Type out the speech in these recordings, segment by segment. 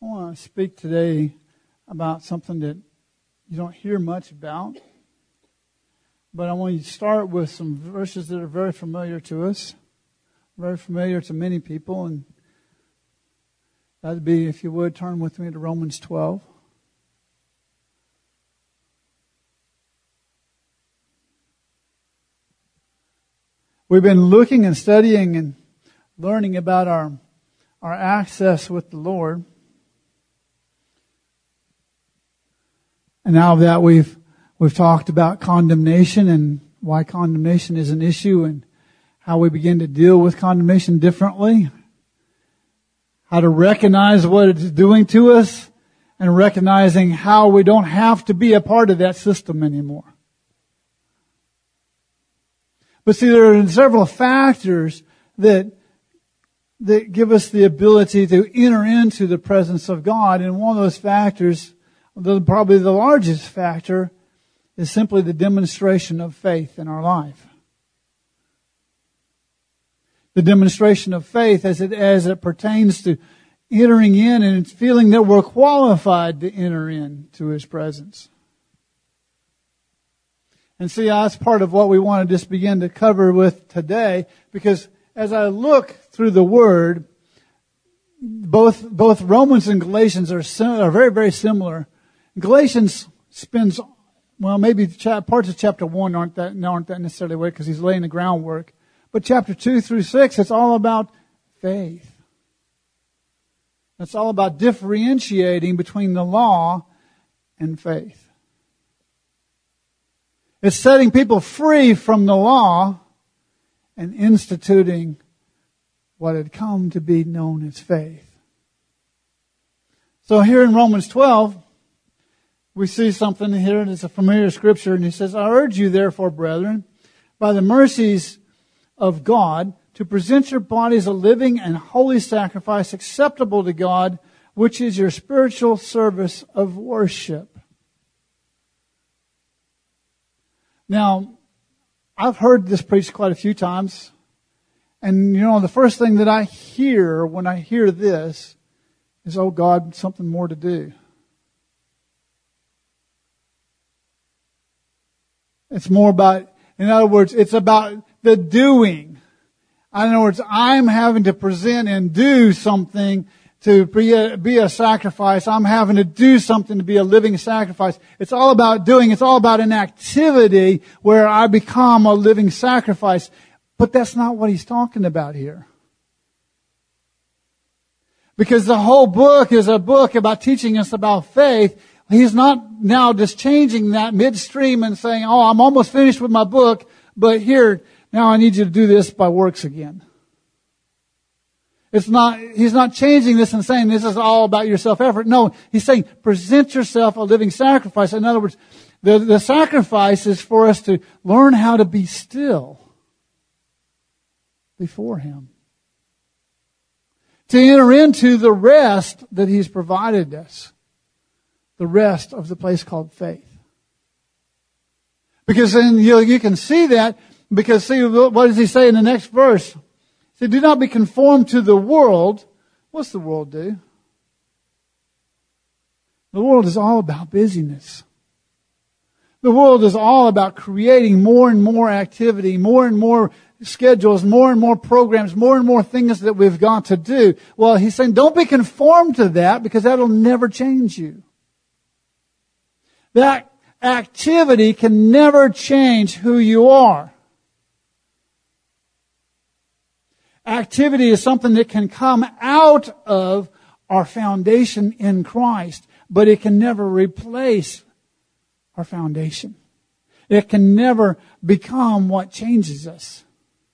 I want to speak today about something that you don't hear much about. But I want you to start with some verses that are very familiar to us, very familiar to many people. And that'd be, if you would, turn with me to Romans 12. We've been looking and studying and learning about our access with the Lord. And now that we've talked about condemnation and why condemnation is an issue and how we begin to deal with condemnation differently, how to recognize what it's doing to us, and recognizing how we don't have to be a part of that system anymore. But see, there are several factors that give us the ability to enter into the presence of God. And one of those factors, probably the largest factor, is simply the demonstration of faith in our life. The demonstration of faith as it pertains to entering in and feeling that we're qualified to enter into His presence. And see, that's part of what we want to just begin to cover with today, because as I look through the Word, both Romans and Galatians are very, very similar. Galatians spends, maybe parts of chapter 1 aren't that necessarily way because he's laying the groundwork. But chapter 2 through 6, it's all about faith. It's all about differentiating between the law and faith. It's setting people free from the law and instituting what had come to be known as faith. So here in Romans 12, we see something here, and it's a familiar scripture, and he says, I urge you therefore, brethren, by the mercies of God, to present your bodies a living and holy sacrifice acceptable to God, which is your spiritual service of worship. Now, I've heard this preached quite a few times, and the first thing that I hear when I hear this is, oh God, something more to do. It's more about, in other words, it's about the doing. In other words, I'm having to present and do something to be a sacrifice. I'm having to do something to be a living sacrifice. It's all about doing. It's all about an activity where I become a living sacrifice. But that's not what he's talking about here. Because the whole book is a book about teaching us about faith. He's not now just changing that midstream and saying, oh, I'm almost finished with my book, but here, now I need you to do this by works again. He's not changing this and saying this is all about your self-effort. No, he's saying present yourself a living sacrifice. In other words, the sacrifice is for us to learn how to be still before Him. To enter into the rest that He's provided us. The rest of the place called faith. Because then you can see that, because see, what does he say in the next verse? He said, do not be conformed to the world. What's the world do? The world is all about busyness. The world is all about creating more and more activity, more and more schedules, more and more programs, more and more things that we've got to do. Well, he's saying don't be conformed to that, because that'll never change you. That activity can never change who you are. Activity is something that can come out of our foundation in Christ, but it can never replace our foundation. It can never become what changes us.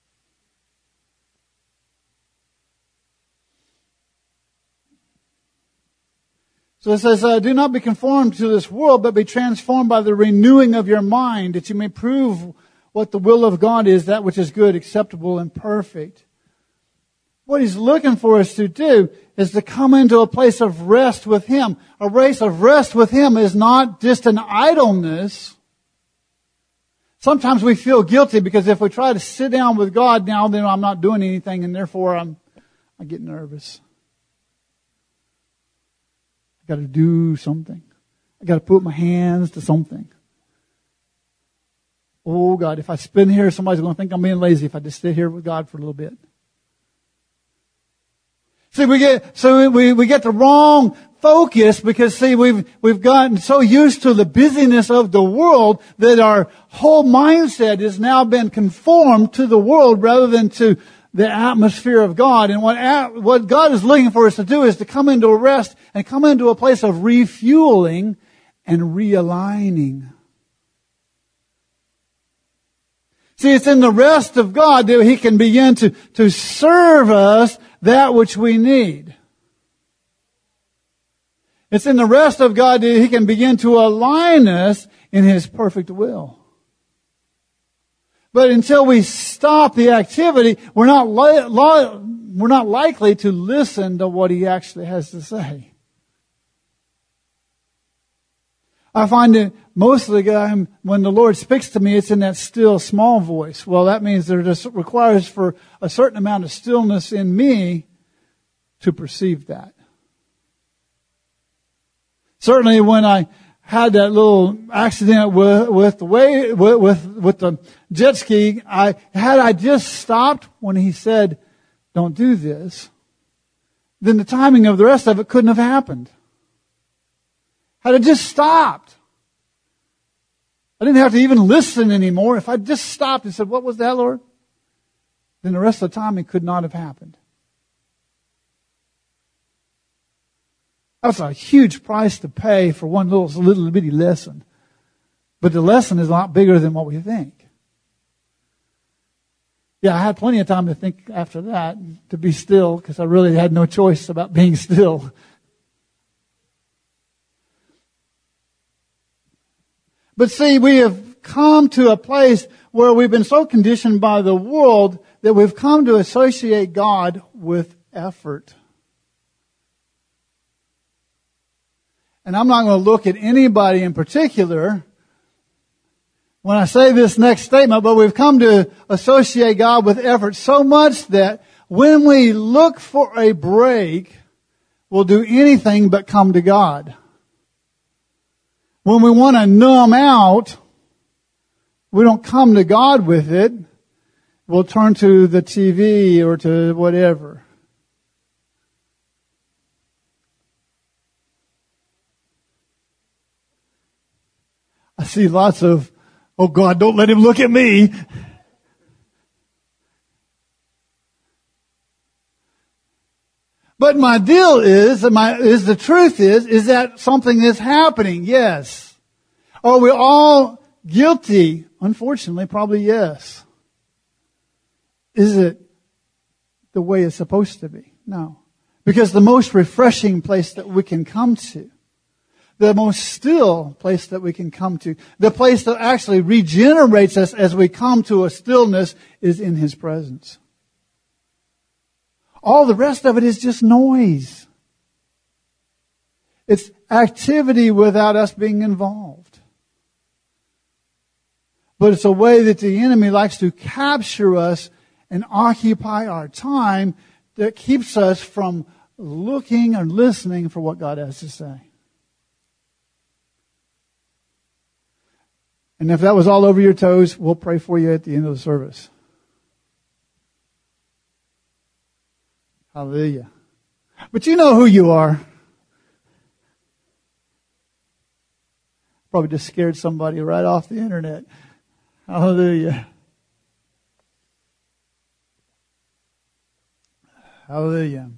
So it says, do not be conformed to this world, but be transformed by the renewing of your mind, that you may prove what the will of God is, that which is good, acceptable, and perfect. What He's looking for us to do is to come into a place of rest with Him. A place of rest with Him is not just an idleness. Sometimes we feel guilty because if we try to sit down with God now, then I'm not doing anything, and therefore I get nervous. got to do something. I got to put my hands to something. Oh God, if I spend here, somebody's going to think I'm being lazy if I just sit here with God for a little bit. See, we get the wrong focus because see, we've gotten so used to the busyness of the world that our whole mindset has now been conformed to the world rather than to the atmosphere of God. And what God is looking for us to do is to come into a rest and come into a place of refueling and realigning. See, it's in the rest of God that He can begin to serve us that which we need. It's in the rest of God that He can begin to align us in His perfect will. But until we stop the activity, we're not likely to listen to what He actually has to say. I find that most of the time when the Lord speaks to me, it's in that still small voice. Well, that means there just requires for a certain amount of stillness in me to perceive that. Certainly when I had that little accident with the jet ski, I just stopped when He said, don't do this, then the timing of the rest of it couldn't have happened. Had I just stopped, I didn't have to even listen anymore. If I just stopped and said, what was that, Lord? Then the rest of the timing could not have happened. That's a huge price to pay for one little bitty lesson. But the lesson is a lot bigger than what we think. Yeah, I had plenty of time to think after that, to be still, because I really had no choice about being still. But see, we have come to a place where we've been so conditioned by the world that we've come to associate God with effort. And I'm not going to look at anybody in particular when I say this next statement, but we've come to associate God with effort so much that when we look for a break, we'll do anything but come to God. When we want to numb out, we don't come to God with it. We'll turn to the TV or to whatever. I see lots of, oh God, don't let him look at me. But my deal is the truth is that something is happening? Yes. Are we all guilty? Unfortunately, probably yes. Is it the way it's supposed to be? No. Because the most refreshing place that we can come to, the most still place that we can come to, the place that actually regenerates us as we come to a stillness is in His presence. All the rest of it is just noise. It's activity without us being involved. But it's a way that the enemy likes to capture us and occupy our time that keeps us from looking and listening for what God has to say. And if that was all over your toes, we'll pray for you at the end of the service. Hallelujah. But you know who you are. Probably just scared somebody right off the internet. Hallelujah. Hallelujah.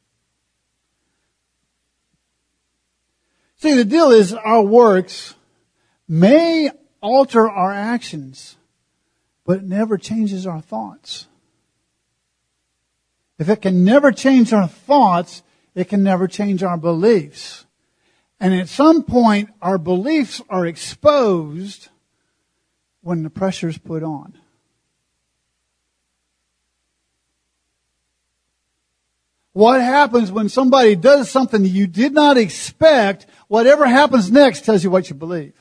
See, the deal is our works may alter our actions, but it never changes our thoughts. If it can never change our thoughts, it can never change our beliefs. And at some point, our beliefs are exposed when the pressure is put on. What happens when somebody does something that you did not expect? Whatever happens next tells you what you believe.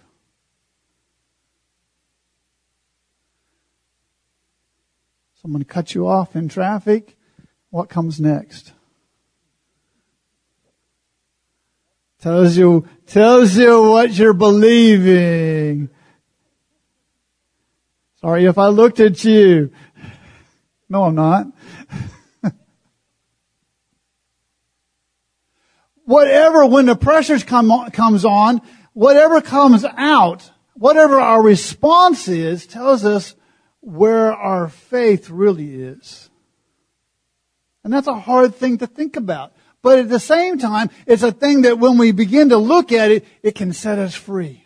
Someone cuts you off in traffic. What comes next? Tells you what you're believing. Sorry if I looked at you. No, I'm not. Whatever, when the pressures comes on, whatever comes out, whatever our response is, tells us where our faith really is. And that's a hard thing to think about. But at the same time, it's a thing that when we begin to look at it, it can set us free.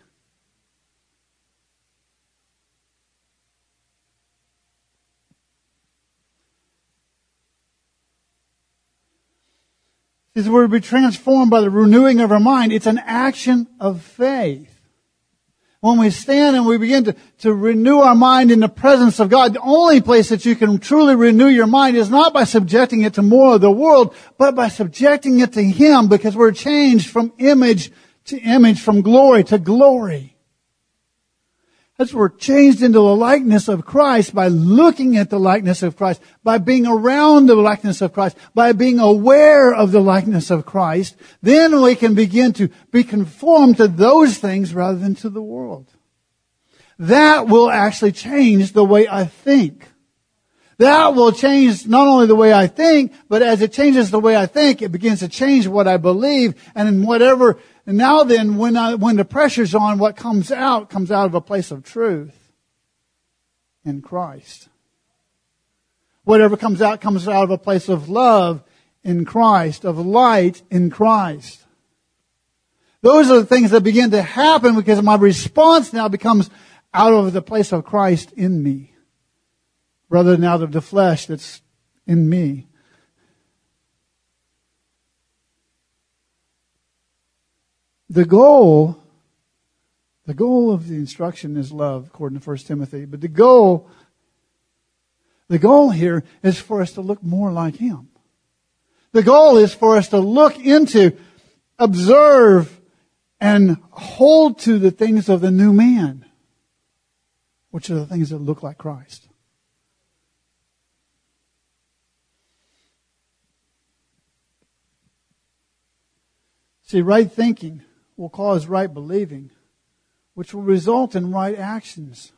As we're to be transformed by the renewing of our mind, it's an action of faith. When we stand and we begin to renew our mind in the presence of God, the only place that you can truly renew your mind is not by subjecting it to more of the world, but by subjecting it to Him, because we're changed from image to image, from glory to glory. As we're changed into the likeness of Christ by looking at the likeness of Christ, by being around the likeness of Christ, by being aware of the likeness of Christ, then we can begin to be conformed to those things rather than to the world. That will actually change the way I think. That will change not only the way I think, but as it changes the way I think, it begins to change what I believe. And in whatever, and now then, when the pressure's on, what comes out of a place of truth in Christ. Whatever comes out of a place of love in Christ, of light in Christ. Those are the things that begin to happen because my response now becomes out of the place of Christ in me, rather than out of the flesh that's in me. The goal of the instruction is love, according to 1 Timothy. But the goal here is for us to look more like Him. The goal is for us to look into, observe, and hold to the things of the new man, which are the things that look like Christ. See, right thinking will cause right believing, which will result in right actions.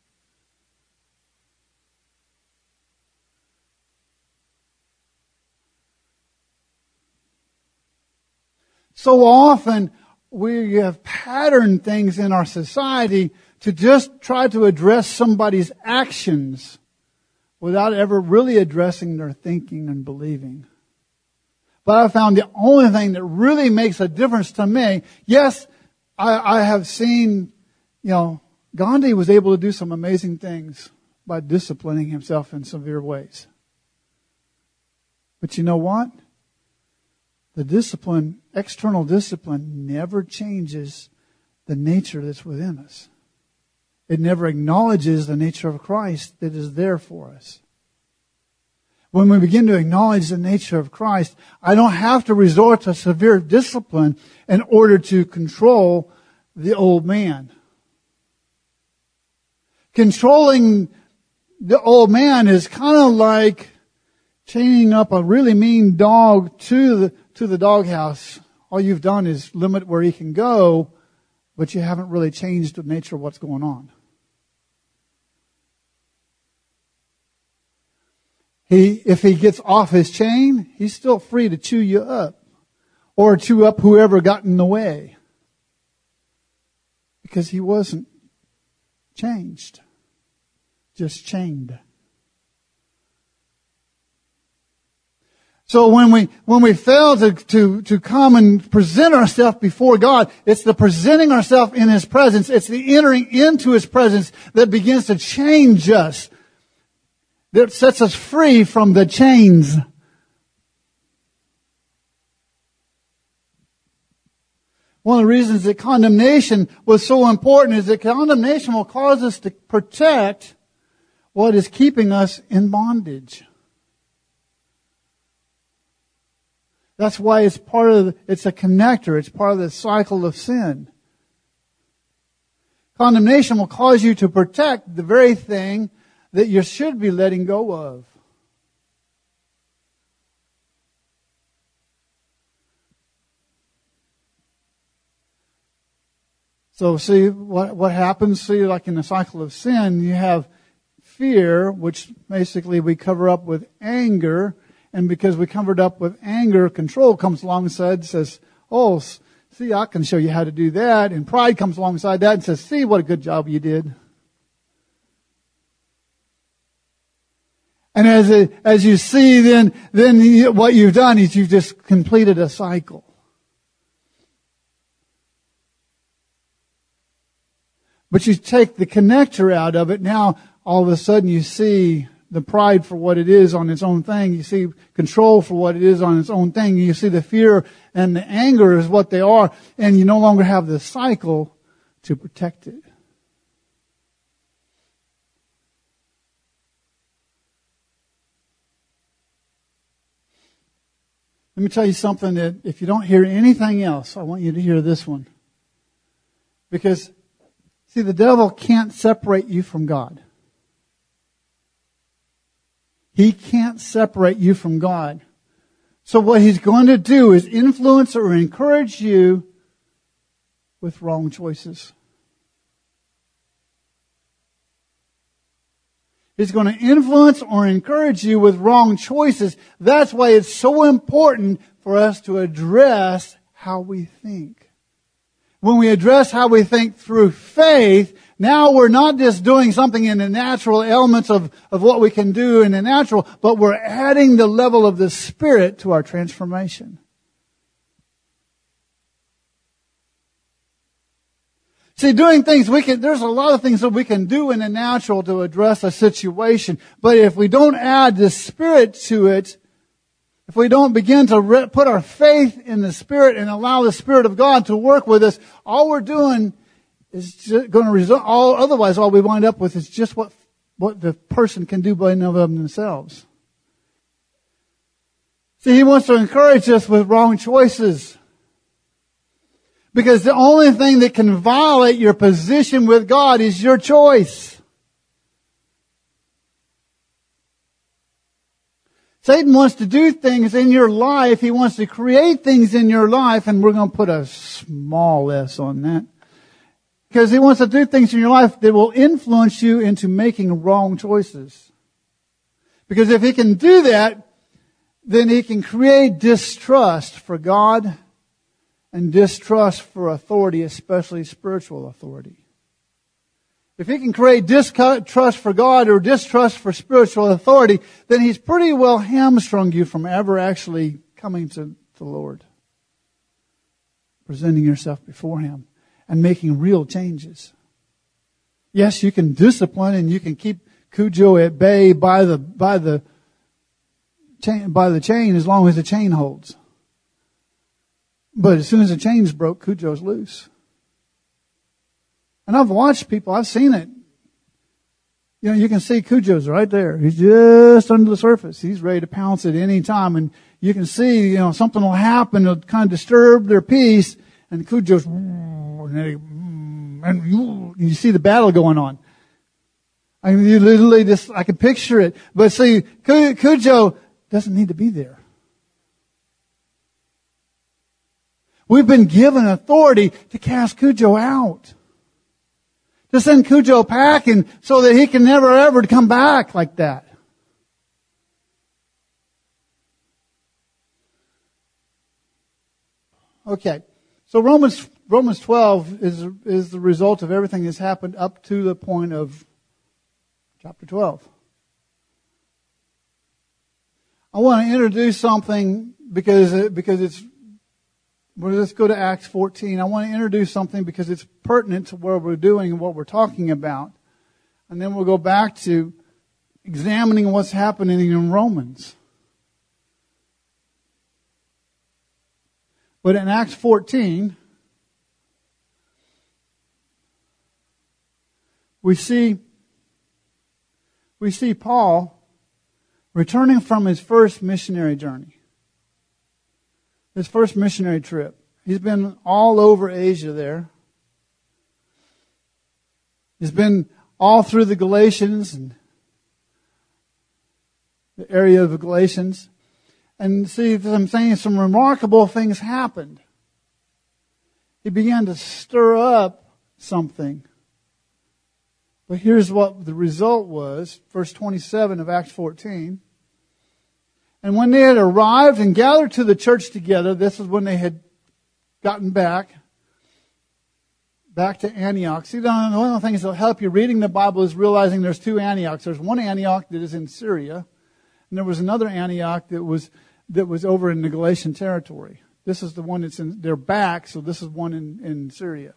So often we have patterned things in our society to just try to address somebody's actions without ever really addressing their thinking and believing. But I found the only thing that really makes a difference to me, yes, I have seen, Gandhi was able to do some amazing things by disciplining himself in severe ways. But you know what? The discipline, external discipline, never changes the nature that's within us. It never acknowledges the nature of Christ that is there for us. When we begin to acknowledge the nature of Christ, I don't have to resort to severe discipline in order to control the old man. Controlling the old man is kind of like chaining up a really mean dog to the doghouse. All you've done is limit where he can go, but you haven't really changed the nature of what's going on. If he gets off his chain, he's still free to chew you up or chew up whoever got in the way, because he wasn't changed, just chained. So when we fail to come and present ourselves before God, it's the presenting ourselves in His presence. It's the entering into His presence that begins to change us, that sets us free from the chains. One of the reasons that condemnation was so important is that condemnation will cause us to protect what is keeping us in bondage. That's why it's it's a connector. It's part of the cycle of sin. Condemnation will cause you to protect the very thing that you should be letting go of. So see what happens, see, like in the cycle of sin, you have fear, which basically we cover up with anger. And because we covered up with anger, control comes alongside and says, oh, see, I can show you how to do that. And pride comes alongside that and says, see what a good job you did. And as you see, then what you've done is you've just completed a cycle. But you take the connector out of it. Now, all of a sudden, you see the pride for what it is on its own thing. You see control for what it is on its own thing. You see the fear and the anger is what they are. And you no longer have the cycle to protect it. Let me tell you something that if you don't hear anything else, I want you to hear this one. Because, see, the devil can't separate you from God. He can't separate you from God. So what he's going to do is influence or encourage you with wrong choices. He's going to influence or encourage you with wrong choices. That's why it's so important for us to address how we think. When we address how we think through faith, now we're not just doing something in the natural elements of what we can do in the natural, but we're adding the level of the Spirit to our transformation. See, doing things there's a lot of things that we can do in the natural to address a situation. But if we don't add the Spirit to it, if we don't begin to put our faith in the Spirit and allow the Spirit of God to work with us, all we're doing is just going to result, otherwise all we wind up with is just what the person can do by and of themselves. See, he wants to encourage us with wrong choices. Because the only thing that can violate your position with God is your choice. Satan wants to do things in your life. He wants to create things in your life, and we're going to put a small s on that. Because he wants to do things in your life that will influence you into making wrong choices. Because if he can do that, then he can create distrust for God and distrust for authority, especially spiritual authority. If he can create distrust for God or distrust for spiritual authority, then he's pretty well hamstrung you from ever actually coming to the Lord. Presenting yourself before him and making real changes. Yes, you can discipline and you can keep Cujo at bay by the chain as long as the chain holds. But as soon as the chain's broke, Cujo's loose. And I've watched people, I've seen it. You know, you can see Cujo's right there. He's just under the surface. He's ready to pounce at any time. And you can see, something will happen. It'll kind of disturb their peace. And Cujo's, and you see the battle going on. I mean, you literally I can picture it. But see, Cujo doesn't need to be there. We've been given authority to cast Cujo out. To send Cujo packing so that he can never ever come back like that. Okay. So Romans 12 is the result of everything that's happened up to the point of chapter 12. I want to introduce something because it's well, let's go to Acts 14. I want to introduce something because it's pertinent to what we're doing and what we're talking about. And then we'll go back to examining what's happening in Romans. But in Acts 14, we see Paul returning from his first missionary journey. His first missionary trip. He's been all over Asia there. He's been all through the Galatians and the area of the Galatians. And see, I'm saying some remarkable things happened. He began to stir up something. But here's what the result was. Verse 27 of Acts 14. And when they had arrived and gathered to the church together, this is when they had gotten back to Antioch. See, one of the things that will help you reading the Bible is realizing there's two Antiochs. There's one Antioch that is in Syria, and there was another Antioch that was over in the Galatian territory. This is the one that's in, they're back, so this is one in Syria.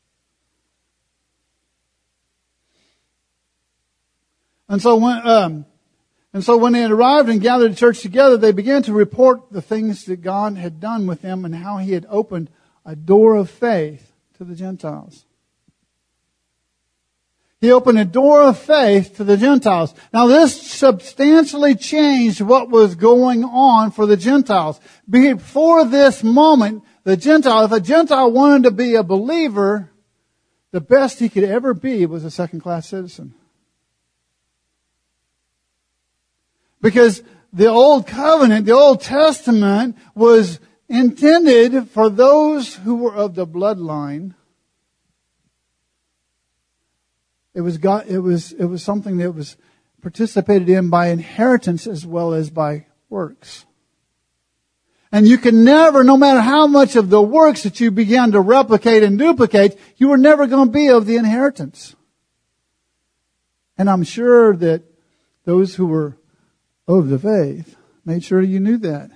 And so when they had arrived and gathered the church together, they began to report the things that God had done with them and how He had opened a door of faith to the Gentiles. He opened a door of faith to the Gentiles. Now this substantially changed what was going on for the Gentiles. Before this moment, if a Gentile wanted to be a believer, the best he could ever be was a second-class citizen. Because the Old Covenant, the Old Testament, was intended for those who were of the bloodline. It was something that was participated in by inheritance as well as by works. And you can never, no matter how much of the works that you began to replicate and duplicate, you were never going to be of the inheritance. And I'm sure that those who were of the faith made sure you knew that.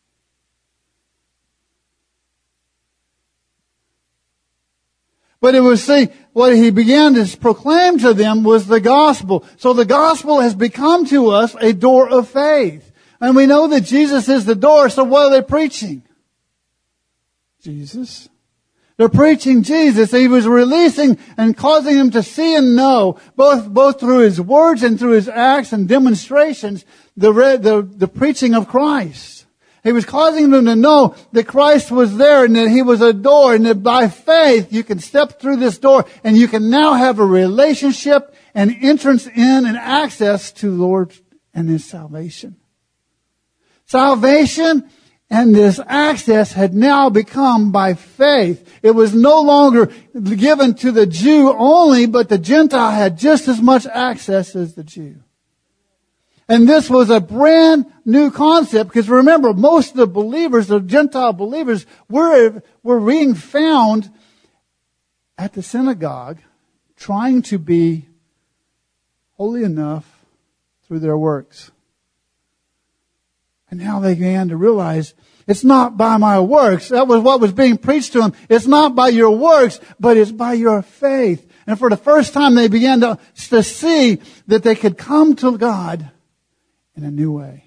But it was, what he began to proclaim to them was the gospel. So the gospel has become to us a door of faith. And we know that Jesus is the door, so what are they preaching? Jesus. They're preaching Jesus. He was releasing and causing them to see and know, both through His words and through His acts and demonstrations, the preaching of Christ. He was causing them to know that Christ was there and that He was a door, and that by faith you can step through this door and you can now have a relationship and entrance in and access to the Lord and His salvation. Salvation and this access had now become by faith. It was no longer given to the Jew only, but the Gentile had just as much access as the Jew. And this was a brand new concept, because remember, most of the believers, the Gentile believers, were being found at the synagogue trying to be holy enough through their works. And now they began to realize it's not by my works. That was what was being preached to them. It's not by your works, but it's by your faith. And for the first time they began to see that they could come to God in a new way.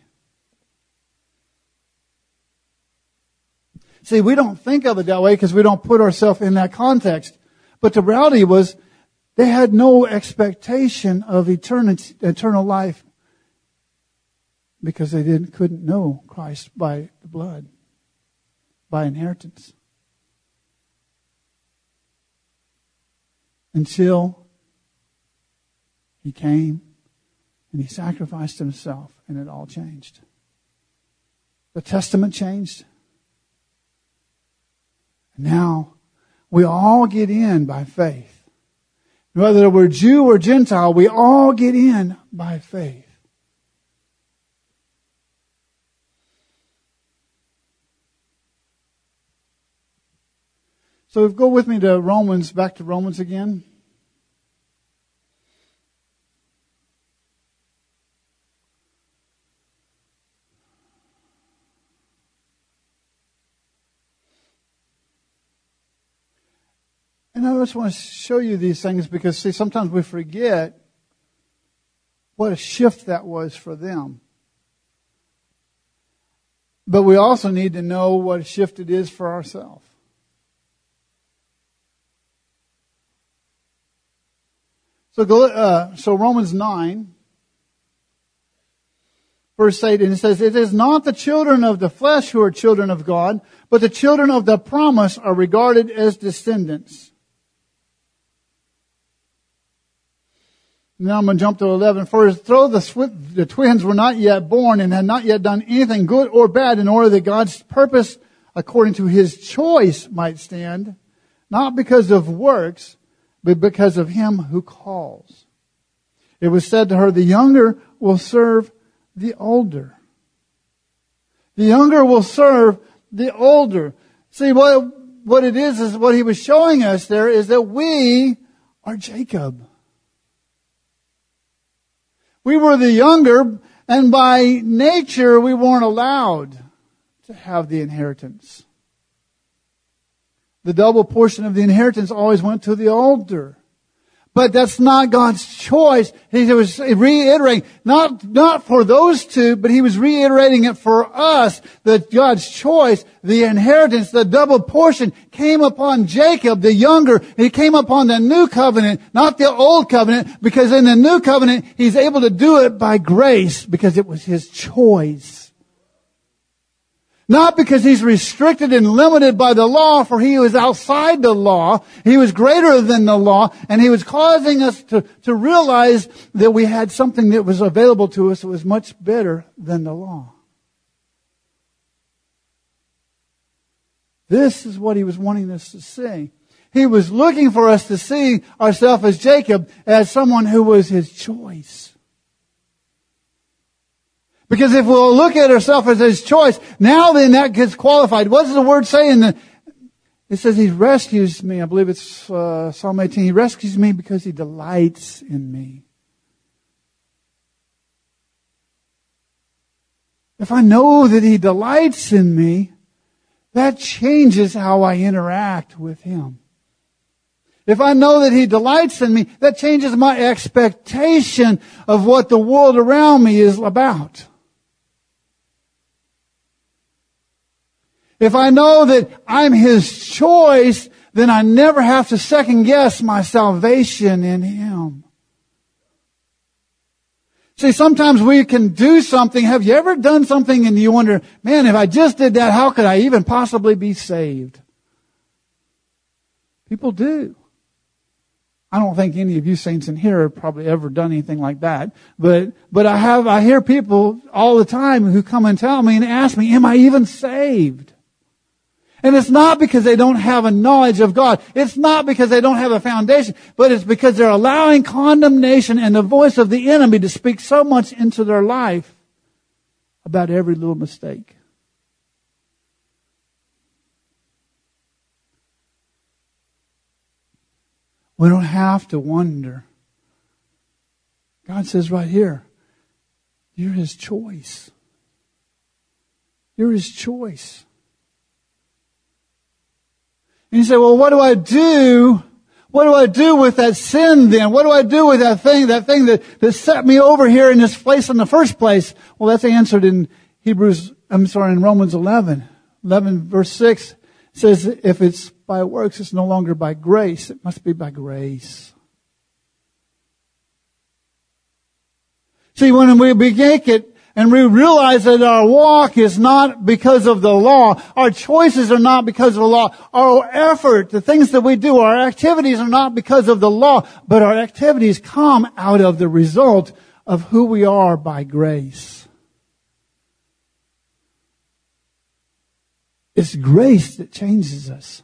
See, we don't think of it that way because we don't put ourselves in that context. But the reality was they had no expectation of eternal life because they couldn't know Christ by the blood, by inheritance. Until He came and He sacrificed Himself, and it all changed. The Testament changed. And now we all get in by faith. Whether we're Jew or Gentile, we all get in by faith. So go with me to Romans, back to Romans again. And I just want to show you these things because, see, sometimes we forget what a shift that was for them. But we also need to know what a shift it is for ourselves. So Romans 9, verse 8, and it says, "It is not the children of the flesh who are children of God, but the children of the promise are regarded as descendants." Now I'm going to jump to 11. "For though the twins were not yet born and had not yet done anything good or bad, in order that God's purpose according to His choice might stand, not because of works, but because of him who calls. It was said to her, the younger will serve the older. The younger will serve the older. See, what it is what he was showing us there is that we are Jacob. We were the younger, and by nature we weren't allowed to have the inheritance. The double portion of the inheritance always went to the older. But that's not God's choice. He was reiterating, not for those two, but he was reiterating it for us, that God's choice, the inheritance, the double portion came upon Jacob, the younger. He came upon the new covenant, not the old covenant, because in the new covenant, he's able to do it by grace, because it was his choice. Not because he's restricted and limited by the law, for he was outside the law. He was greater than the law, and he was causing us to realize that we had something that was available to us that was much better than the law. This is what he was wanting us to see. He was looking for us to see ourselves as Jacob, as someone who was his choice. Because if we'll look at ourselves as his choice, now then that gets qualified. What does the word say it says he rescues me. I believe it's Psalm 18. He rescues me because he delights in me. If I know that he delights in me, that changes how I interact with him. If I know that he delights in me, that changes my expectation of what the world around me is about. If I know that I'm his choice, then I never have to second guess my salvation in him. See, sometimes we can do something. Have you ever done something and you wonder, man, if I just did that, how could I even possibly be saved? People do. I don't think any of you saints in here have probably ever done anything like that. But I hear people all the time who come and tell me and ask me, am I even saved? And it's not because they don't have a knowledge of God. It's not because they don't have a foundation, but it's because they're allowing condemnation and the voice of the enemy to speak so much into their life about every little mistake. We don't have to wonder. God says right here, you're his choice. You're his choice. And you say, well, what do I do? What do I do with that sin then? What do I do with that thing that set me over here in this place in the first place? Well, that's answered in Romans 11 verse 6. It says, if it's by works, it's no longer by grace. It must be by grace. See, when we make it, and we realize that our walk is not because of the law. Our choices are not because of the law. Our effort, the things that we do, our activities are not because of the law, but our activities come out of the result of who we are by grace. It's grace that changes us.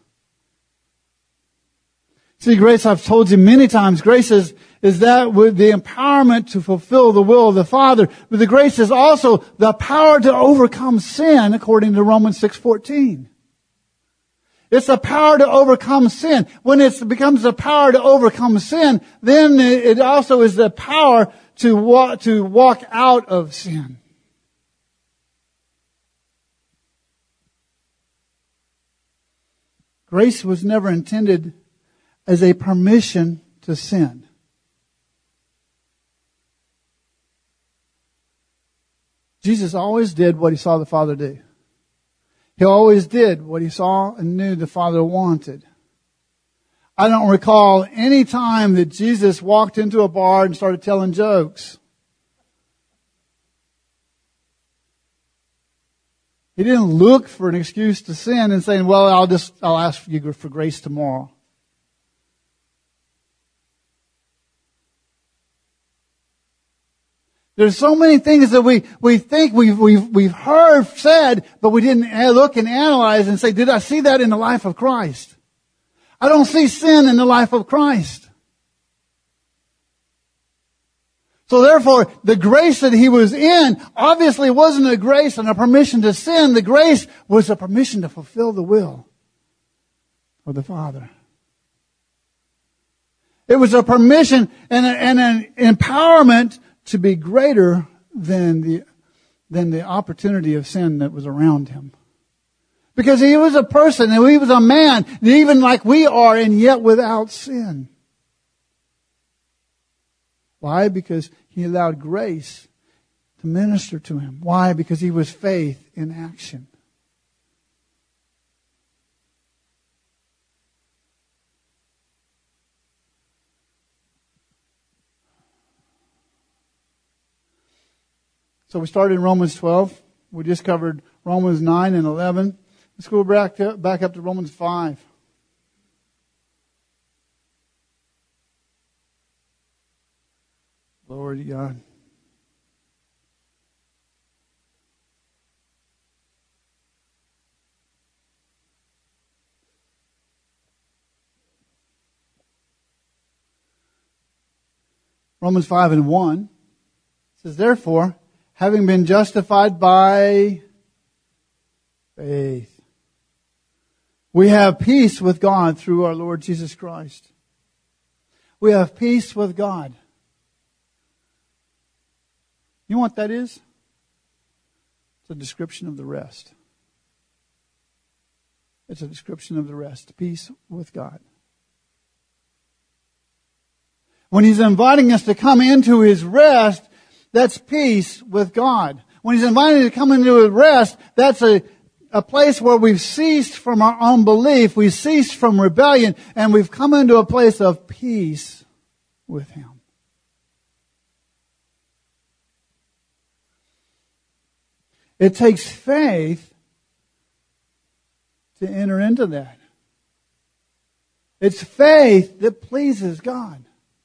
See, grace, I've told you many times, grace is that with the empowerment to fulfill the will of the Father. But the grace is also the power to overcome sin, according to Romans 6:14. It's the power to overcome sin. When it becomes the power to overcome sin, then it also is the power to walk out of sin. Grace was never intended as a permission to sin. Jesus always did what he saw the Father do. He always did what he saw and knew the Father wanted. I don't recall any time that Jesus walked into a bar and started telling jokes. He didn't look for an excuse to sin and saying, well, I'll ask you for grace tomorrow. There's so many things that we think we've heard said, but we didn't look and analyze and say, did I see that in the life of Christ? I don't see sin in the life of Christ. So therefore, the grace that he was in obviously wasn't a grace and a permission to sin. The grace was a permission to fulfill the will of the Father. It was a permission and an empowerment to be greater than the opportunity of sin that was around him. Because he was a person and he was a man, even like we are, and yet without sin. Why? Because he allowed grace to minister to him. Why? Because he was faith in action. So we started in Romans 12. We just covered Romans 9 and 11. Let's go back up to Romans 5. Glory to God. Romans 5 and 1 says, therefore, having been justified by faith, we have peace with God through our Lord Jesus Christ. We have peace with God. You know what that is? It's a description of the rest. It's a description of the rest. Peace with God. When He's inviting us to come into His rest, that's peace with God. When He's inviting us to come into His rest, that's a place where we've ceased from our unbelief, we've ceased from rebellion, and we've come into a place of peace with Him. It takes faith to enter into that. It's faith that pleases God.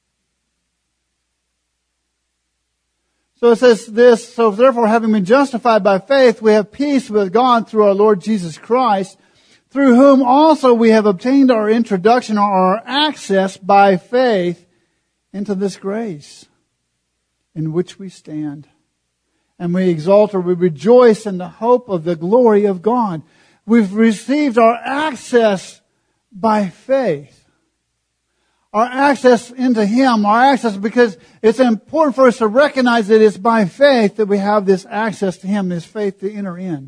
So it says this, so therefore having been justified by faith, we have peace with God through our Lord Jesus Christ, through whom also we have obtained our introduction or our access by faith into this grace in which we stand. And we exalt or we rejoice in the hope of the glory of God. We've received our access by faith. Our access into Him, our access, because it's important for us to recognize that it's by faith that we have this access to Him, this faith to enter in.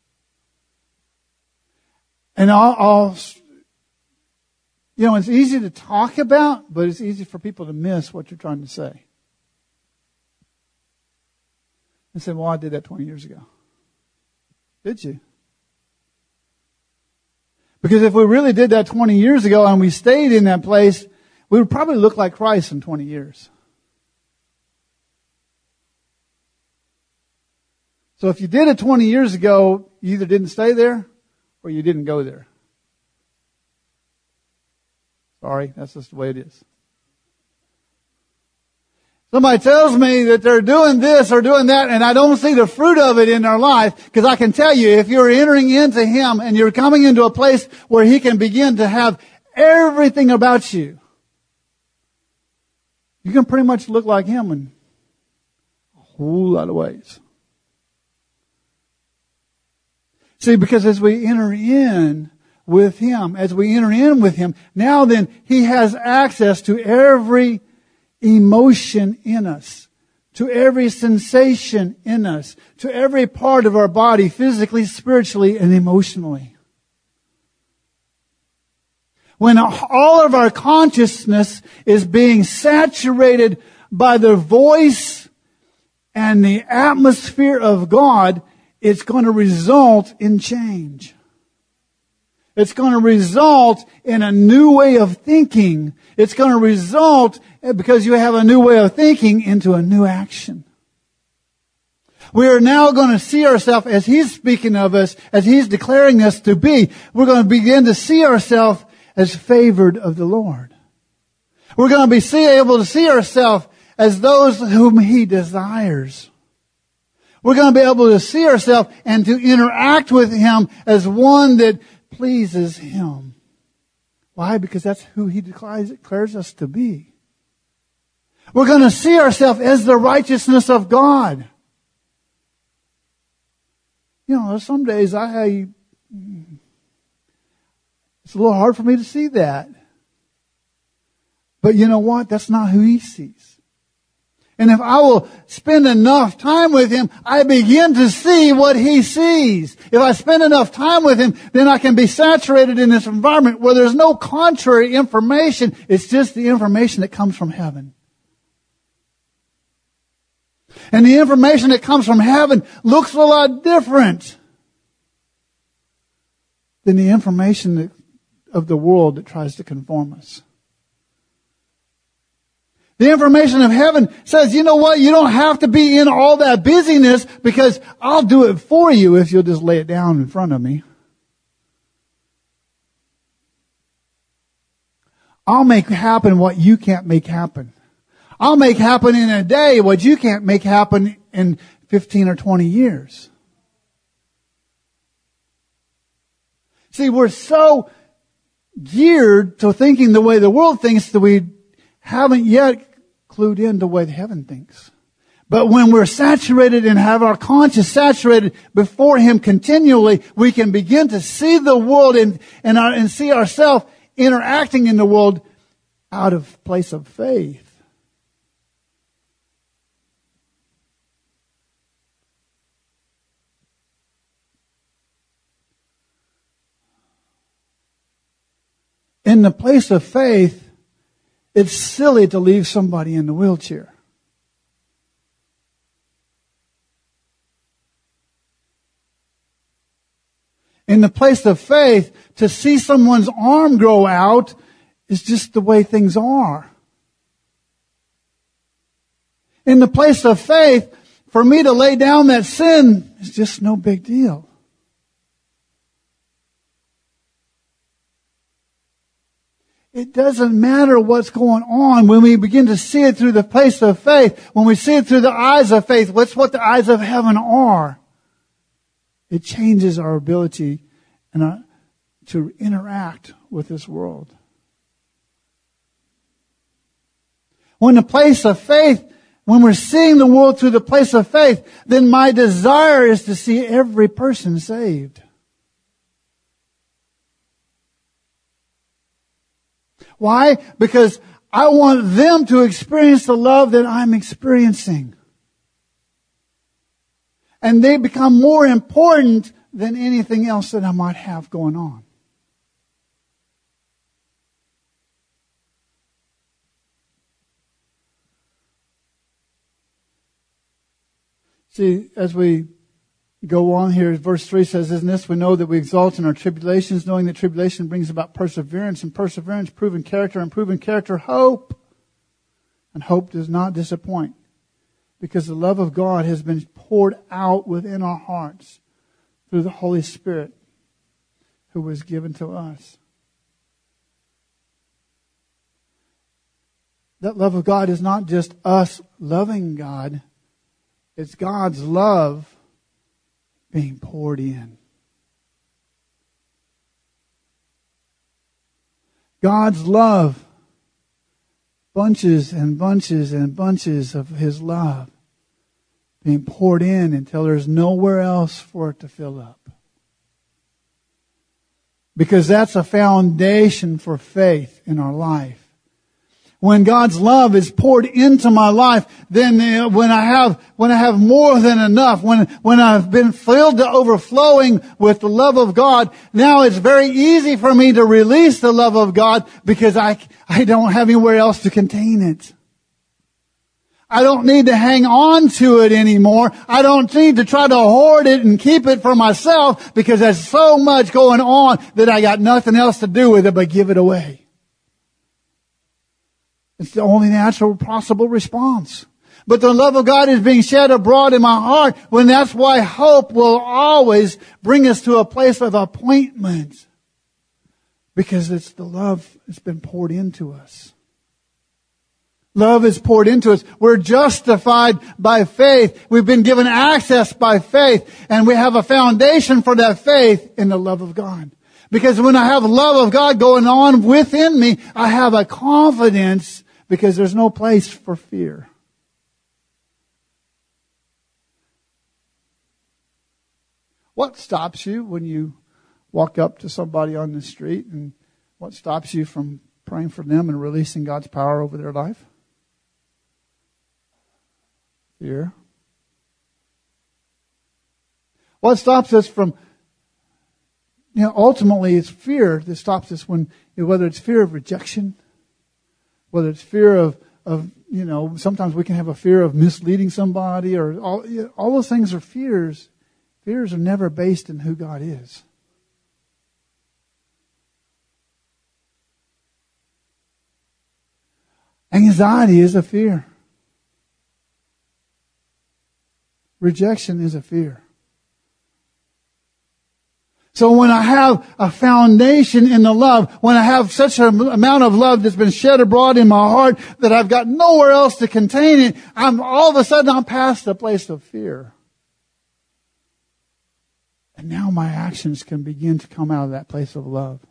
And it's easy to talk about, but it's easy for people to miss what you're trying to say. And say, well, I did that 20 years ago. Did you? Because if we really did that 20 years ago and we stayed in that place, we would probably look like Christ in 20 years. So if you did it 20 years ago, you either didn't stay there or you didn't go there. Sorry, that's just the way it is. Somebody tells me that they're doing this or doing that, and I don't see the fruit of it in their life, because I can tell you, if you're entering into Him and you're coming into a place where He can begin to have everything about you, you can pretty much look like Him in a whole lot of ways. See, because as we enter in with Him, now then He has access to every emotion in us, to every sensation in us, to every part of our body, physically, spiritually, and emotionally. When all of our consciousness is being saturated by the voice and the atmosphere of God, it's going to result in change. It's going to result in a new way of thinking. It's going to result, because you have a new way of thinking, into a new action. We are now going to see ourselves as He's speaking of us, as He's declaring us to be. We're going to begin to see ourselves as favored of the Lord. We're going to be able to see ourselves as those whom He desires. We're going to be able to see ourselves and to interact with Him as one that pleases Him. Why? Because that's who He declares us to be. We're going to see ourselves as the righteousness of God. You know, some days it's a little hard for me to see that. But you know what? That's not who He sees. And if I will spend enough time with Him, I begin to see what He sees. If I spend enough time with Him, then I can be saturated in this environment where there's no contrary information. It's just the information that comes from heaven. And the information that comes from heaven looks a lot different than the information of the world that tries to conform us. The information of heaven says, you know what? You don't have to be in all that busyness because I'll do it for you if you'll just lay it down in front of me. I'll make happen what you can't make happen. I'll make happen in a day what you can't make happen in 15 or 20 years. See, we're so geared to thinking the way the world thinks that we haven't yet clued in the way heaven thinks. But when we're saturated and have our conscience saturated before Him continually, we can begin to see the world and see ourselves interacting in the world out of place of faith. In the place of faith, it's silly to leave somebody in the wheelchair. In the place of faith, to see someone's arm grow out is just the way things are. In the place of faith, for me to lay down that sin is just no big deal. It doesn't matter what's going on when we begin to see it through the place of faith. When we see it through the eyes of faith, what's what the eyes of heaven are. It changes our ability to interact with this world. When the place of faith, when we're seeing the world through the place of faith, then my desire is to see every person saved. Why? Because I want them to experience the love that I'm experiencing. And they become more important than anything else that I might have going on. See, as we go on here, verse 3 says, "In this we know that we exalt in our tribulations, knowing that tribulation brings about perseverance, and perseverance, proven character, and proven character, hope. And hope does not disappoint, because the love of God has been poured out within our hearts through the Holy Spirit who was given to us." That love of God is not just us loving God. It's God's love being poured in. God's love, bunches and bunches and bunches of His love being poured in until there's nowhere else for it to fill up. Because that's a foundation for faith in our life. When God's love is poured into my life, then when I have more than enough, when I've been filled to overflowing with the love of God, now it's very easy for me to release the love of God because I don't have anywhere else to contain it. I don't need to hang on to it anymore. I don't need to try to hoard it and keep it for myself because there's so much going on that I got nothing else to do with it but give it away. It's the only natural possible response. But the love of God is being shed abroad in my heart. When that's why hope will always bring us to a place of appointment. Because it's the love that's been poured into us. Love is poured into us. We're justified by faith. We've been given access by faith. And we have a foundation for that faith in the love of God. Because when I have love of God going on within me, I have a confidence because there's no place for fear. What stops you when you walk up to somebody on the street, and what stops you from praying for them and releasing God's power over their life? Fear. What stops us from, ultimately it's fear that stops us when, whether it's fear of rejection, whether it's fear of sometimes we can have a fear of misleading somebody, or all those things are fears. Fears are never based in who God is. Anxiety is a fear. Rejection is a fear. So when I have a foundation in the love, when I have such an amount of love that's been shed abroad in my heart that I've got nowhere else to contain it, all of a sudden I'm past the place of fear. And now my actions can begin to come out of that place of love.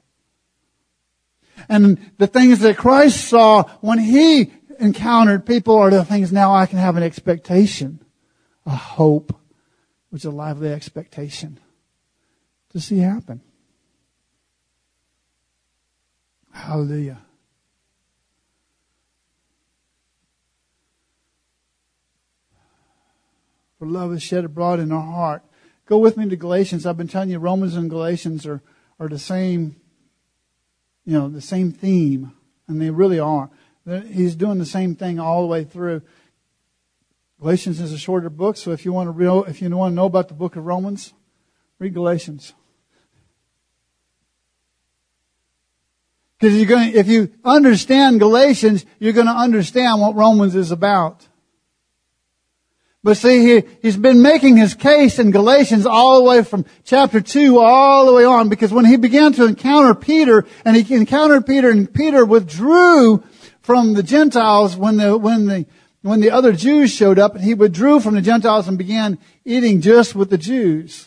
And the things that Christ saw when He encountered people are the things now I can have an expectation, a hope, which is a lively expectation to see happen. Hallelujah. For love is shed abroad in our heart. Go with me to Galatians. I've been telling you Romans and Galatians are the same, the same theme. And they really are. He's doing the same thing all the way through. Galatians is a shorter book, so if you want to know about the book of Romans, read Galatians. Because if you understand Galatians, you're going to understand what Romans is about. But see, he's been making his case in Galatians all the way from chapter 2 all the way on, because when he began to encounter Peter, and he encountered Peter, and Peter withdrew from the Gentiles when the other Jews showed up, and he withdrew from the Gentiles and began eating just with the Jews.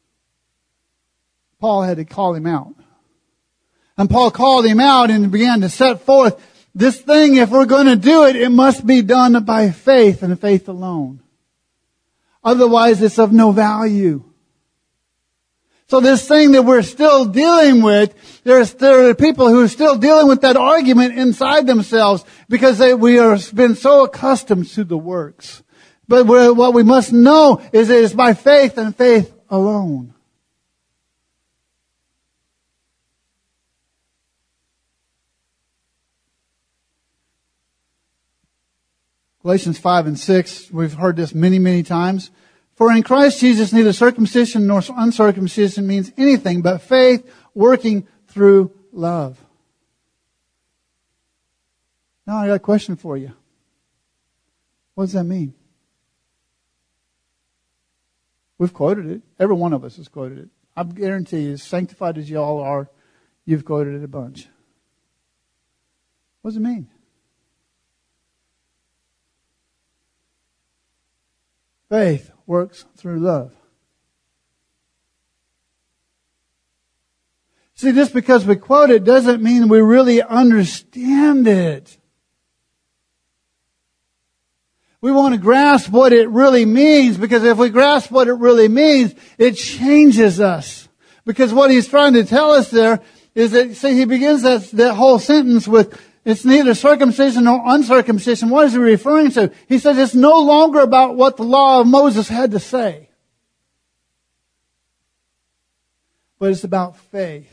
Paul had to call him out. And Paul called him out and began to set forth this thing, if we're going to do it, it must be done by faith and faith alone. Otherwise, it's of no value. So this thing that we're still dealing with, there are people who are still dealing with that argument inside themselves because we have been so accustomed to the works. But what we must know is that it's by faith and faith alone. Galatians 5 and 6, we've heard this many, many times. For in Christ Jesus, neither circumcision nor uncircumcision means anything but faith working through love. Now I got a question for you. What does that mean? We've quoted it. Every one of us has quoted it. I guarantee you, as sanctified as you all are, you've quoted it a bunch. What does it mean? Faith works through love. See, just because we quote it doesn't mean we really understand it. We want to grasp what it really means, because if we grasp what it really means, it changes us. Because what he's trying to tell us there is that, see, he begins that whole sentence with, it's neither circumcision nor uncircumcision. What is he referring to? He says it's no longer about what the law of Moses had to say, but it's about faith.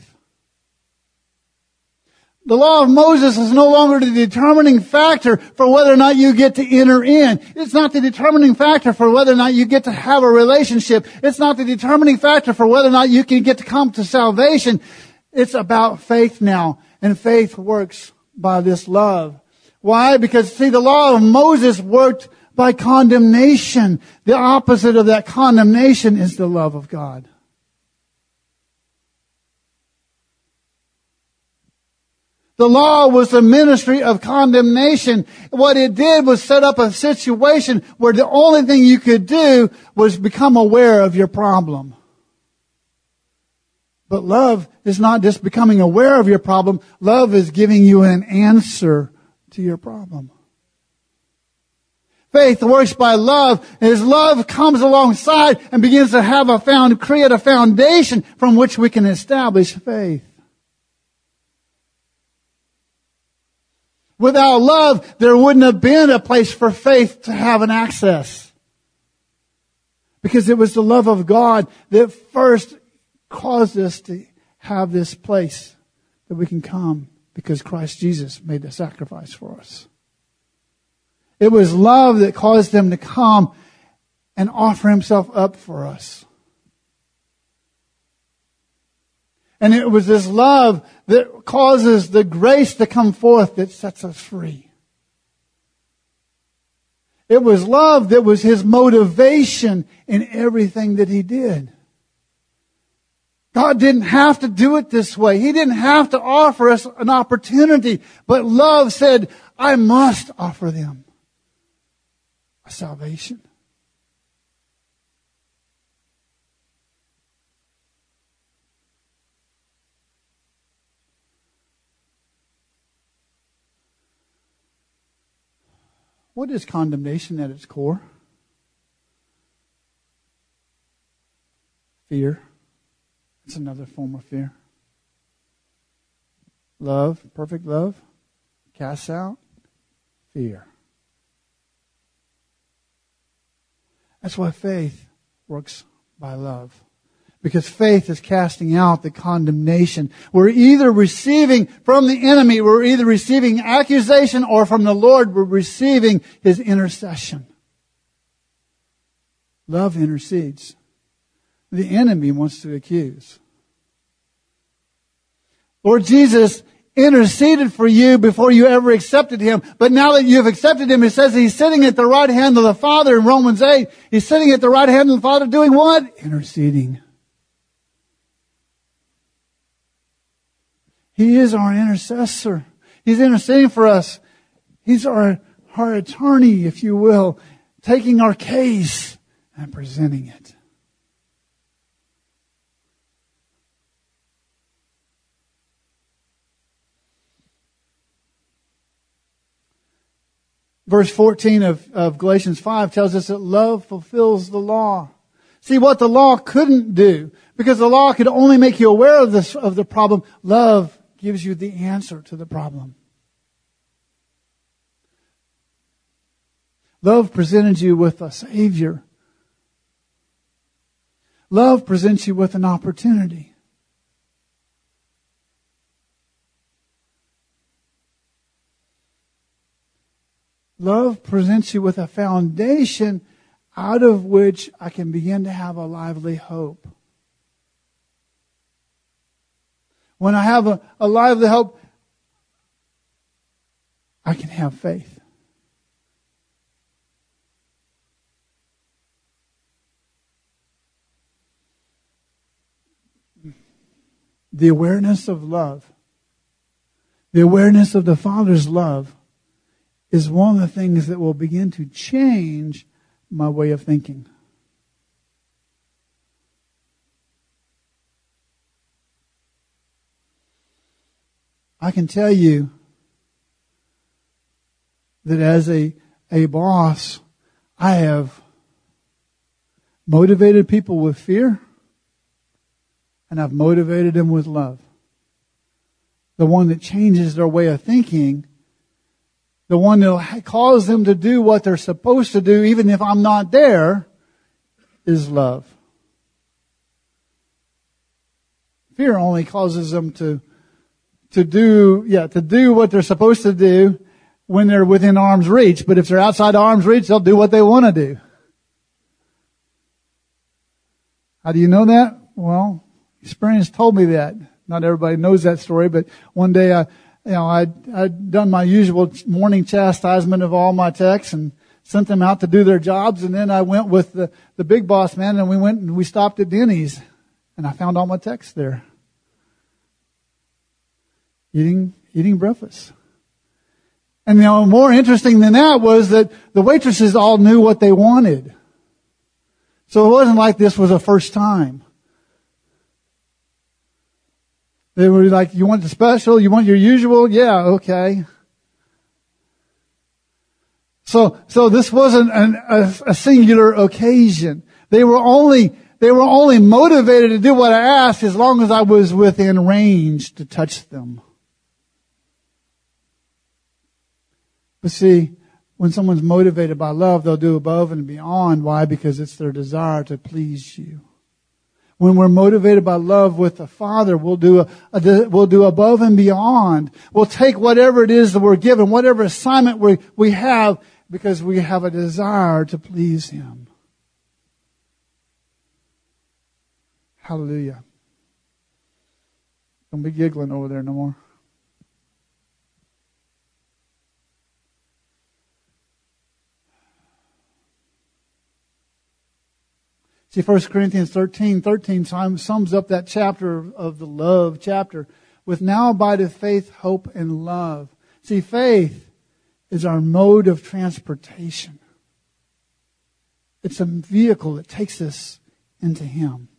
The law of Moses is no longer the determining factor for whether or not you get to enter in. It's not the determining factor for whether or not you get to have a relationship. It's not the determining factor for whether or not you can get to come to salvation. It's about faith now. And faith works by this love. Why? Because, see, the law of Moses worked by condemnation. The opposite of that condemnation is the love of God. The law was the ministry of condemnation. What it did was set up a situation where the only thing you could do was become aware of your problem. But love is not just becoming aware of your problem. Love is giving you an answer to your problem. Faith works by love, and His love comes alongside and begins to create a foundation from which we can establish faith. Without love, there wouldn't have been a place for faith to have an access. Because it was the love of God that first caused us to have this place that we can come because Christ Jesus made the sacrifice for us. It was love that caused Him to come and offer Himself up for us. And it was this love that causes the grace to come forth that sets us free. It was love that was His motivation in everything that He did. God didn't have to do it this way. He didn't have to offer us an opportunity. But love said, I must offer them a salvation. What is condemnation at its core? Fear. It's another form of fear. Love, perfect love, casts out fear. That's why faith works by love. Because faith is casting out the condemnation. We're either receiving from the enemy, we're either receiving accusation, or from the Lord, we're receiving His intercession. Love intercedes. The enemy wants to accuse. Lord Jesus interceded for you before you ever accepted Him. But now that you've accepted Him, it says He's sitting at the right hand of the Father in Romans 8. He's sitting at the right hand of the Father doing what? Interceding. He is our intercessor. He's interceding for us. He's our attorney, if you will, taking our case and presenting it. Verse 14 of Galatians 5 tells us that love fulfills the law. See, what the law couldn't do, because the law could only make you aware of the problem, love gives you the answer to the problem. Love presented you with a Savior. Love presents you with an opportunity. Love presents you with a foundation out of which I can begin to have a lively hope. When I have a lively hope, I can have faith. The awareness of love, the awareness of the Father's love, is one of the things that will begin to change my way of thinking. I can tell you that as a boss, I have motivated people with fear, and I've motivated them with love. The one that changes their way of thinking, the one that will cause them to do what they're supposed to do, even if I'm not there, is love. Fear only causes them to do what they're supposed to do when they're within arm's reach. But if they're outside arm's reach, they'll do what they want to do. How do you know that? Well, experience told me that. Not everybody knows that story, but one day I'd done my usual morning chastisement of all my techs and sent them out to do their jobs. And then I went with the big boss man, and we stopped at Denny's, and I found all my techs there eating breakfast. And more interesting than that was that the waitresses all knew what they wanted. So it wasn't like this was a first time. They were like, you want the special? You want your usual? Yeah, okay. So this wasn't a singular occasion. They were only motivated to do what I asked as long as I was within range to touch them. But see, when someone's motivated by love, they'll do above and beyond. Why? Because it's their desire to please you. When we're motivated by love with the Father, we'll do above and beyond. We'll take whatever it is that we're given, whatever assignment we have, because we have a desire to please Him. Hallelujah. Don't be giggling over there no more. See, 1 Corinthians 13 sums up that chapter of the love chapter with now abideth faith, hope, and love. See, faith is our mode of transportation. It's a vehicle that takes us into Him.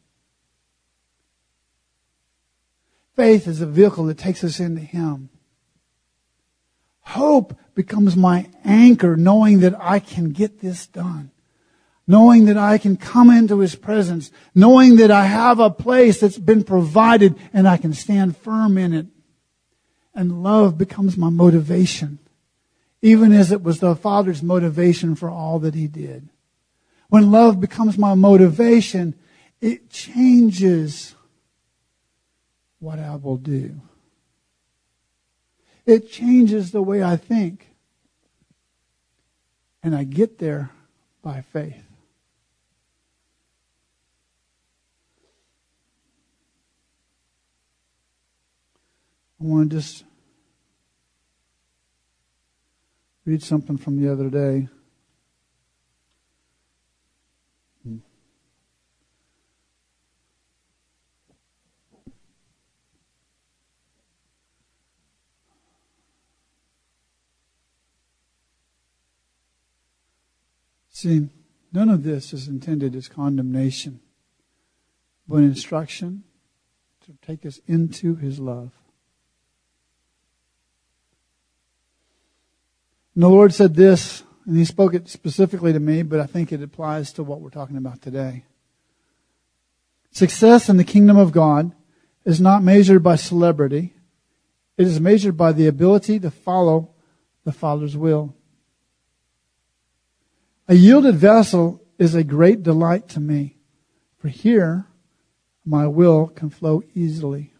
Faith is a vehicle that takes us into Him. Hope becomes my anchor, knowing that I can get this done. Knowing that I can come into His presence. Knowing that I have a place that's been provided and I can stand firm in it. And love becomes my motivation. Even as it was the Father's motivation for all that He did. When love becomes my motivation, it changes what I will do. It changes the way I think. And I get there by faith. I want to just read something from the other day. See, none of this is intended as condemnation, but instruction to take us into His love. And the Lord said this, and He spoke it specifically to me, but I think it applies to what we're talking about today. Success in the kingdom of God is not measured by celebrity. It is measured by the ability to follow the Father's will. A yielded vessel is a great delight to me, for here my will can flow easily.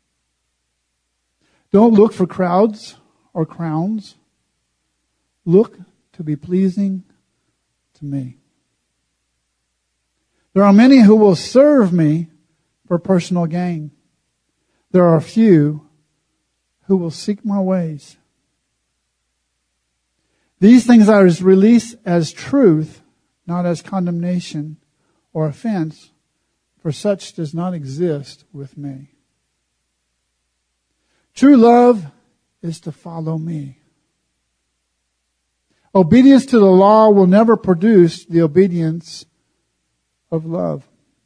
Don't look for crowds or crowns. Look to be pleasing to me. There are many who will serve me for personal gain. There are a few who will seek my ways. These things I release as truth, not as condemnation or offense, for such does not exist with me. True love is to follow me. Obedience to the law will never produce the obedience of love.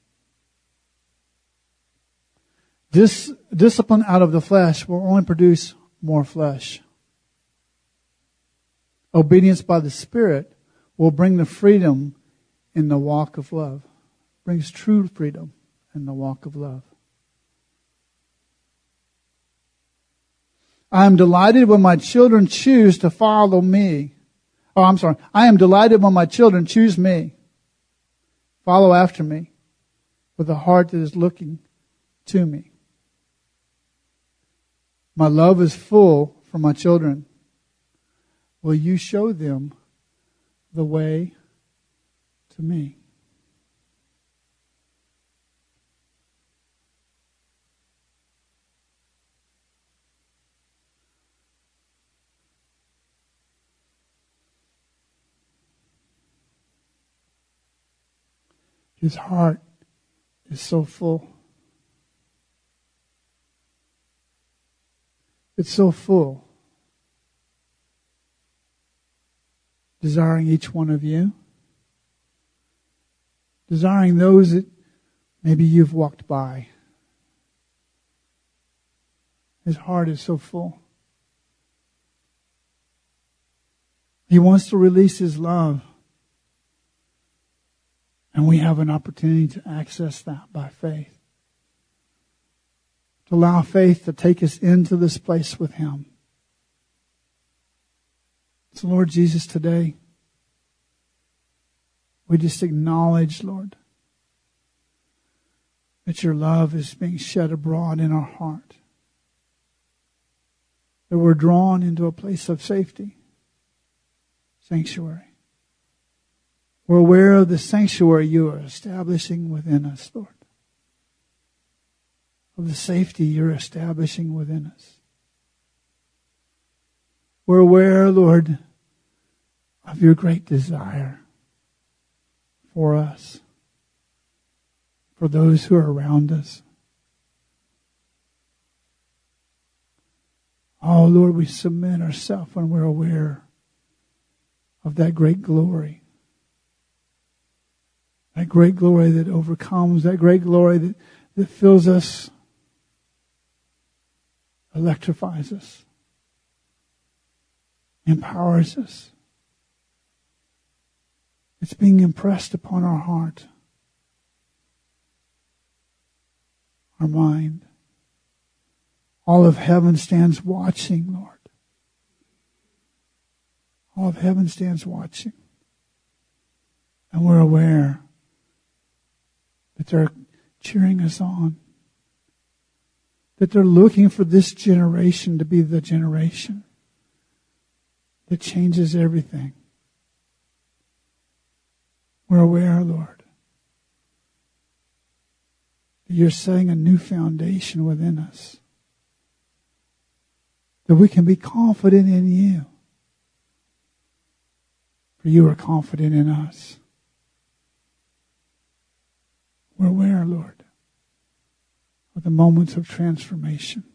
This discipline out of the flesh will only produce more flesh. Obedience by the Spirit will bring the freedom in the walk of love. Brings true freedom in the walk of love. I am delighted when my children choose to follow me. I am delighted when my children choose me. Follow after me with a heart that is looking to me. My love is full for my children. Will you show them the way to me? His heart is so full. It's so full. Desiring each one of you. Desiring those that maybe you've walked by. His heart is so full. He wants to release His love. And we have an opportunity to access that by faith. To allow faith to take us into this place with Him. So Lord Jesus, today, we just acknowledge, Lord, that Your love is being shed abroad in our heart. That we're drawn into a place of safety, sanctuary. We're aware of the sanctuary You are establishing within us, Lord. Of the safety You're establishing within us. We're aware, Lord, of Your great desire for us, for those who are around us. Oh, Lord, we submit ourselves when we're aware of that great glory. That great glory that overcomes, that great glory that fills us, electrifies us, empowers us. It's being impressed upon our heart, our mind. All of heaven stands watching, Lord. All of heaven stands watching. And we're aware that they're cheering us on. That they're looking for this generation to be the generation that changes everything. We're aware, Lord, that You're setting a new foundation within us. That we can be confident in You. For You are confident in us. We're aware, Lord, of the moments of transformation.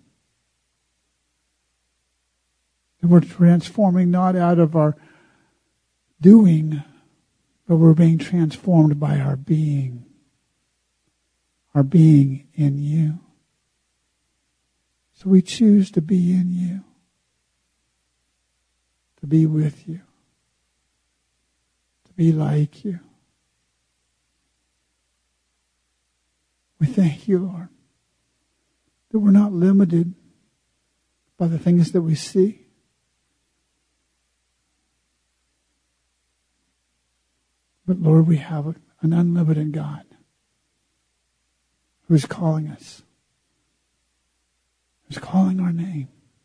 That we're transforming not out of our doing, but we're being transformed by our being. Our being in You. So we choose to be in You. To be with You. To be like You. We thank You, Lord, that we're not limited by the things that we see. But Lord, we have an unlimited God who is calling us, who's calling our name,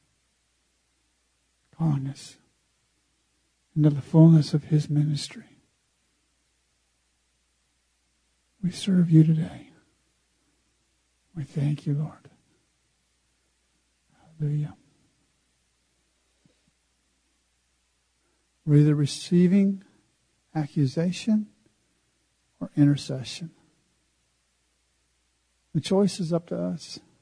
calling us into the fullness of His ministry. We serve You today. We thank You, Lord. Hallelujah. We're either receiving accusation or intercession. The choice is up to us.